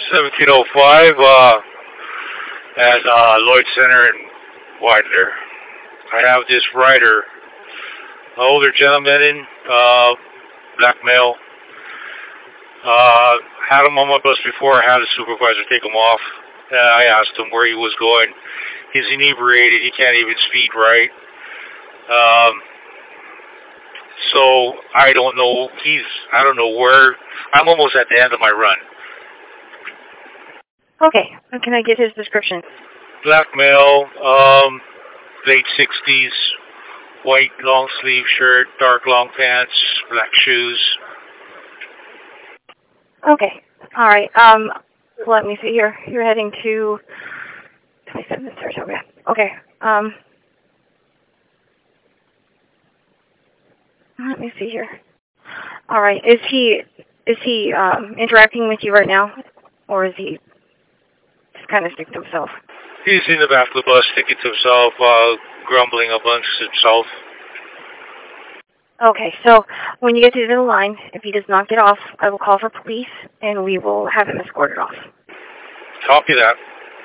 1705 at Lloyd Center in Widener. I have this rider, an older gentleman, black male. Had him on my bus before. I had a supervisor take him off. I asked him where he was going. He's inebriated. He can't even speak right. So I don't know. I don't know where. I'm almost at the end of my run. Okay. Can I get his description? Black male, late 60s, white long sleeve shirt, dark long pants, black shoes. Okay. All right. Let me see here. You're heading to 27 Saratoga. Okay. Let me see here. All right. Is he interacting with you right now, or is he just kind of sticking to himself? He's in the back of the bus, sticking to himself, grumbling amongst himself. Okay, so when you get to the end of the line, if he does not get off, I will call for police, and we will have him escorted off. Copy that.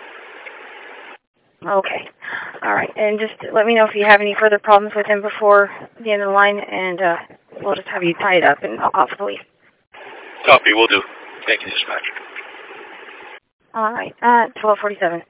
Okay. All right, and just let me know if you have any further problems with him before the end of the line, and we'll just have you tied up, and I'll call for police. Copy, will do. Thank you, dispatcher. All right, at 12:47.